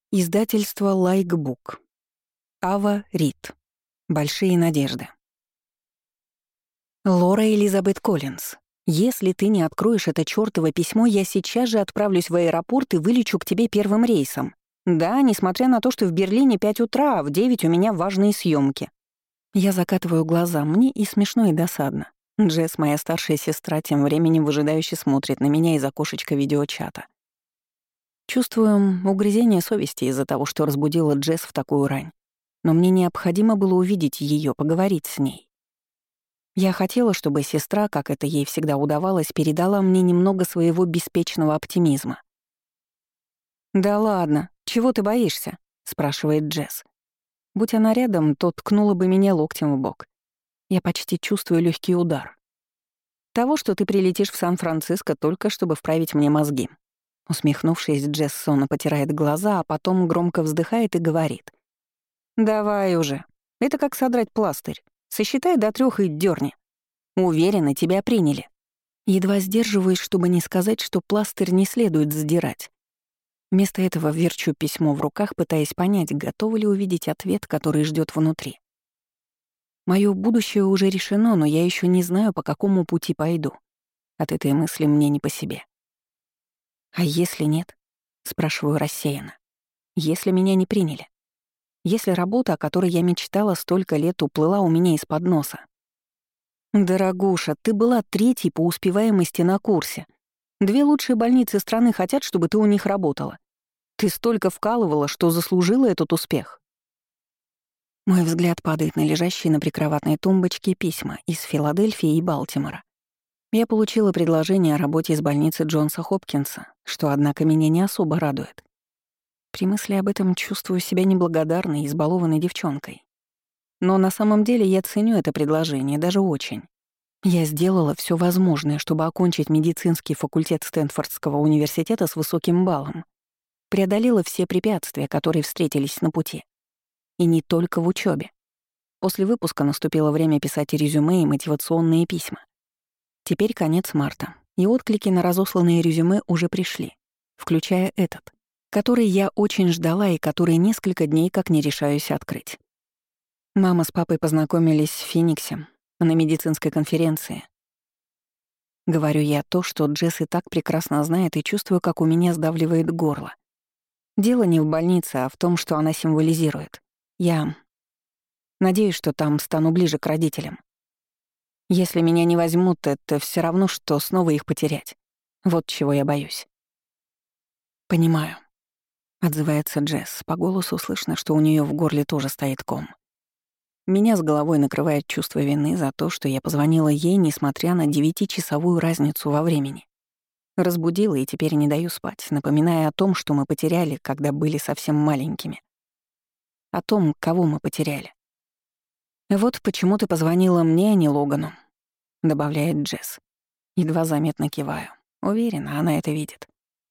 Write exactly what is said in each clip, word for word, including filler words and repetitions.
Издательство «Лайкбук». Ава Рид. Большие надежды. Лора Элизабет Коллинз. Если ты не откроешь это чёртово письмо, я сейчас же отправлюсь в аэропорт и вылечу к тебе первым рейсом. Да, несмотря на то, что в Берлине пять утра, а в девять у меня важные съемки. Я закатываю глаза, мне и смешно, и досадно. Джесс, моя старшая сестра, тем временем выжидающе смотрит на меня из окошечка видеочата. Чувствую угрызение совести из-за того, что разбудила Джесс в такую рань. Но мне необходимо было увидеть ее, поговорить с ней. Я хотела, чтобы сестра, как это ей всегда удавалось, передала мне немного своего беспечного оптимизма. «Да ладно, чего ты боишься?» — спрашивает Джесс. Будь она рядом, то ткнула бы меня локтем в бок. Я почти чувствую легкий удар. Того, что ты прилетишь в Сан-Франциско только чтобы вправить мне мозги. Усмехнувшись, Джесс сонно потирает глаза, а потом громко вздыхает и говорит. «Давай уже. Это как содрать пластырь. Сосчитай до трех и дёрни. Уверена, тебя приняли». Едва сдерживаюсь, чтобы не сказать, что пластырь не следует сдирать. Вместо этого верчу письмо в руках, пытаясь понять, готова ли увидеть ответ, который ждет внутри. Моё будущее уже решено, но я еще не знаю, по какому пути пойду. От этой мысли мне не по себе. «А если нет?» — спрашиваю рассеянно. «Если меня не приняли? Если работа, о которой я мечтала столько лет, уплыла у меня из-под носа?» «Дорогуша, ты была третьей по успеваемости на курсе. Две лучшие больницы страны хотят, чтобы ты у них работала. Ты столько вкалывала, что заслужила этот успех». Мой взгляд падает на лежащие на прикроватной тумбочке письма из Филадельфии и Балтимора. Я получила предложение о работе из больницы Джонса Хопкинса, что, однако, меня не особо радует. При мысли об этом чувствую себя неблагодарной и избалованной девчонкой. Но на самом деле я ценю это предложение, даже очень. Я сделала все возможное, чтобы окончить медицинский факультет Стэнфордского университета с высоким баллом. Преодолела все препятствия, которые встретились на пути. И не только в учебе. После выпуска наступило время писать резюме и мотивационные письма. Теперь конец марта, и отклики на разосланные резюме уже пришли, включая этот, который я очень ждала и который несколько дней как не решаюсь открыть. Мама с папой познакомились в Фениксе на медицинской конференции. Говорю я то, что Джесс и так прекрасно знает, и чувствую, как у меня сдавливает горло. Дело не в больнице, а в том, что она символизирует. Я надеюсь, что там стану ближе к родителям. Если меня не возьмут, это все равно, что снова их потерять. Вот чего я боюсь. «Понимаю», — отзывается Джесс. По голосу слышно, что у нее в горле тоже стоит ком. Меня с головой накрывает чувство вины за то, что я позвонила ей, несмотря на девятичасовую разницу во времени. Разбудила и теперь не даю спать, напоминая о том, что мы потеряли, когда были совсем маленькими. О том, кого мы потеряли. «Вот почему ты позвонила мне, а не Логану», — добавляет Джесс. Едва заметно киваю. Уверена, она это видит.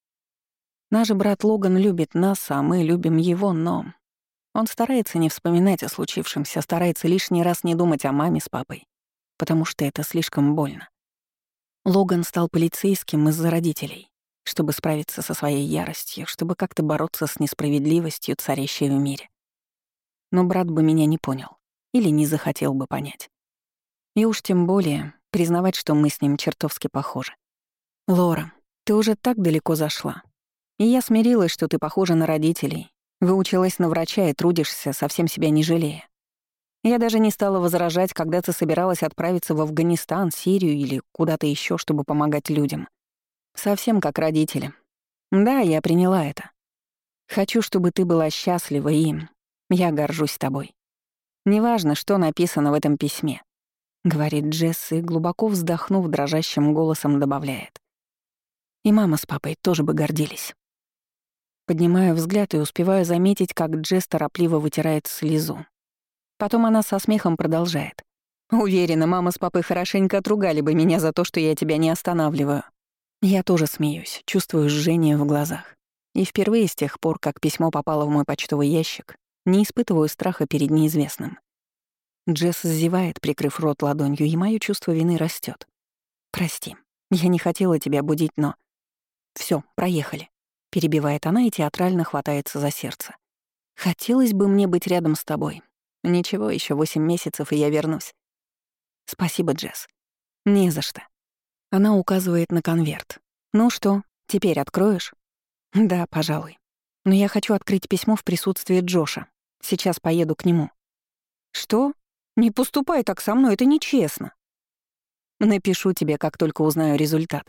Наш брат Логан любит нас, а мы любим его, но... Он старается не вспоминать о случившемся, старается лишний раз не думать о маме с папой, потому что это слишком больно. Логан стал полицейским из-за родителей, чтобы справиться со своей яростью, чтобы как-то бороться с несправедливостью, царящей в мире. Но брат бы меня не понял. Или не захотел бы понять. И уж тем более признавать, что мы с ним чертовски похожи. «Лора, ты уже так далеко зашла. И я смирилась, что ты похожа на родителей, выучилась на врача и трудишься, совсем себя не жалея. Я даже не стала возражать, когда ты собиралась отправиться в Афганистан, Сирию или куда-то еще, чтобы помогать людям. Совсем как родители. Да, я приняла это. Хочу, чтобы ты была счастлива, и я горжусь тобой. Неважно, что написано в этом письме», — говорит Джесс и, глубоко вздохнув, дрожащим голосом добавляет. «И мама с папой тоже бы гордились». Поднимаю взгляд и успеваю заметить, как Джесс торопливо вытирает слезу. Потом она со смехом продолжает. «Уверена, мама с папой хорошенько отругали бы меня за то, что я тебя не останавливаю». Я тоже смеюсь, чувствую жжение в глазах. И впервые с тех пор, как письмо попало в мой почтовый ящик, не испытываю страха перед неизвестным. Джесс зевает, прикрыв рот ладонью, и моё чувство вины растёт. «Прости, я не хотела тебя будить, но...» «Всё, проехали», — перебивает она и театрально хватается за сердце. «Хотелось бы мне быть рядом с тобой. Ничего, еще восемь месяцев, и я вернусь». «Спасибо, Джесс». «Не за что». Она указывает на конверт. «Ну что, теперь откроешь?» «Да, пожалуй. Но я хочу открыть письмо в присутствии Джоша. Сейчас поеду к нему». «Что? Не поступай так со мной, это нечестно». «Напишу тебе, как только узнаю результат».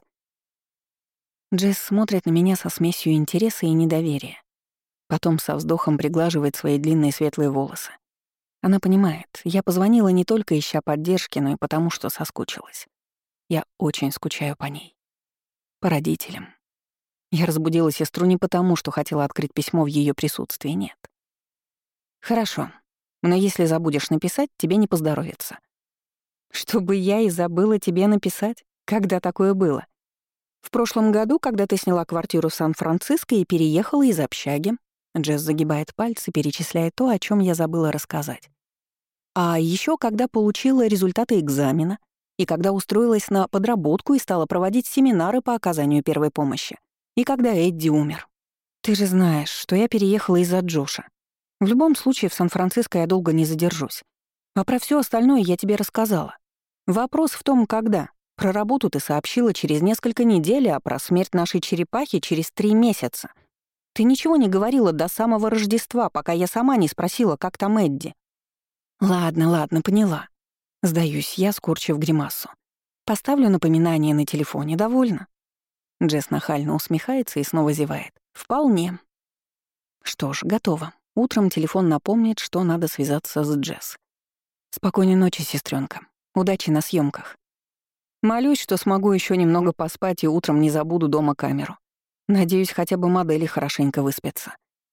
Джесс смотрит на меня со смесью интереса и недоверия. Потом со вздохом приглаживает свои длинные светлые волосы. Она понимает, я позвонила не только ища поддержки, но и потому, что соскучилась. Я очень скучаю по ней. По родителям. Я разбудила сестру не потому, что хотела открыть письмо в ее присутствии, нет. «Хорошо, но если забудешь написать, тебе не поздоровится». «Чтобы я и забыла тебе написать? Когда такое было?» «В прошлом году, когда ты сняла квартиру в Сан-Франциско и переехала из общаги». Джесс загибает пальцы, перечисляя то, о чем я забыла рассказать. «А еще когда получила результаты экзамена, и когда устроилась на подработку и стала проводить семинары по оказанию первой помощи, и когда Эдди умер. Ты же знаешь, что я переехала из-за Джоша. В любом случае в Сан-Франциско я долго не задержусь. А про все остальное я тебе рассказала. Вопрос в том, когда. Про работу ты сообщила через несколько недель, а про смерть нашей черепахи через три месяца. Ты ничего не говорила до самого Рождества, пока я сама не спросила, как там Эдди». «Ладно, ладно, поняла». Сдаюсь я, скорчив гримасу. «Поставлю напоминание на телефоне, довольно?» Джесс нахально усмехается и снова зевает. «Вполне». Что ж, готово. Утром телефон напомнит, что надо связаться с Джесс. «Спокойной ночи, сестренка. Удачи на съемках. Молюсь, что смогу еще немного поспать и утром не забуду дома камеру. Надеюсь, хотя бы модели хорошенько выспятся».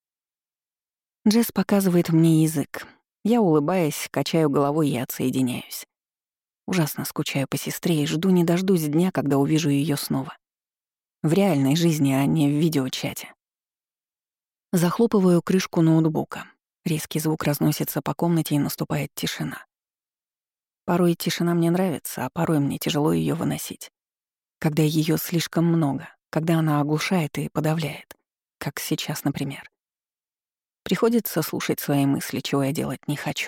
Джесс показывает мне язык. Я, улыбаясь, качаю головой и отсоединяюсь. Ужасно скучаю по сестре и жду не дождусь дня, когда увижу ее снова. В реальной жизни, а не в видеочате. Захлопываю крышку ноутбука. Резкий звук разносится по комнате и наступает тишина. Порой тишина мне нравится, а порой мне тяжело ее выносить. Когда ее слишком много, когда она оглушает и подавляет, как сейчас, например. Приходится слушать свои мысли, чего я делать не хочу.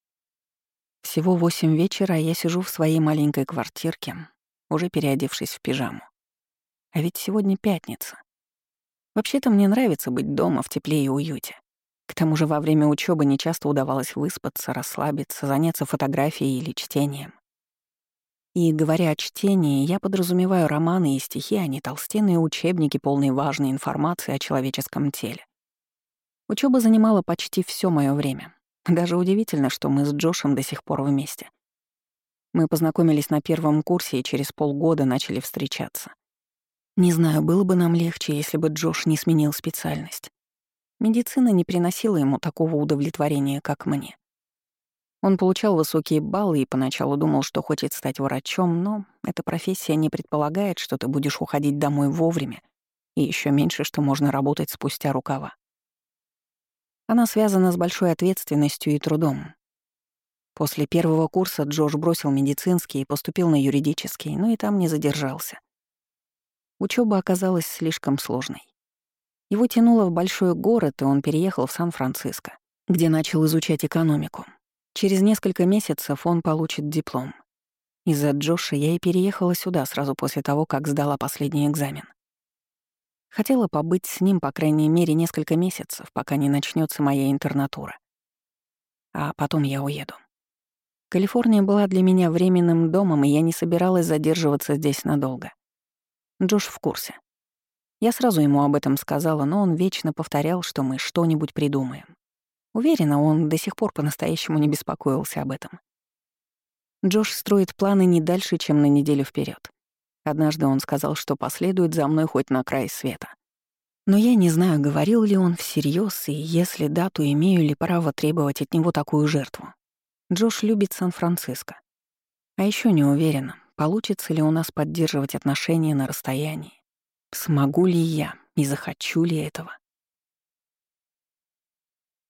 Всего восемь вечера, а я сижу в своей маленькой квартирке, уже переодевшись в пижаму. А ведь сегодня пятница. Вообще-то мне нравится быть дома в тепле и уюте. К тому же во время учебы нечасто удавалось выспаться, расслабиться, заняться фотографией или чтением. И, говоря о чтении, я подразумеваю романы и стихи, а не толстенные учебники, полные важной информации о человеческом теле. Учеба занимала почти все мое время. Даже удивительно, что мы с Джошем до сих пор вместе. Мы познакомились на первом курсе и через полгода начали встречаться. Не знаю, было бы нам легче, если бы Джош не сменил специальность. Медицина не приносила ему такого удовлетворения, как мне. Он получал высокие баллы и поначалу думал, что хочет стать врачом, но эта профессия не предполагает, что ты будешь уходить домой вовремя, и еще меньше, что можно работать спустя рукава. Она связана с большой ответственностью и трудом. После первого курса Джош бросил медицинский и поступил на юридический, но и там не задержался. Учёба оказалась слишком сложной. Его тянуло в большой город, и он переехал в Сан-Франциско, где начал изучать экономику. Через несколько месяцев он получит диплом. Из-за Джоша я и переехала сюда сразу после того, как сдала последний экзамен. Хотела побыть с ним, по крайней мере, несколько месяцев, пока не начнется моя интернатура. А потом я уеду. Калифорния была для меня временным домом, и я не собиралась задерживаться здесь надолго. Джош в курсе. Я сразу ему об этом сказала, но он вечно повторял, что мы что-нибудь придумаем. Уверена, он до сих пор по-настоящему не беспокоился об этом. Джош строит планы не дальше, чем на неделю вперед. Однажды он сказал, что последует за мной хоть на край света. Но я не знаю, говорил ли он всерьез, и если да, то имею ли право требовать от него такую жертву. Джош любит Сан-Франциско. А еще не уверена, получится ли у нас поддерживать отношения на расстоянии. Смогу ли я и захочу ли этого?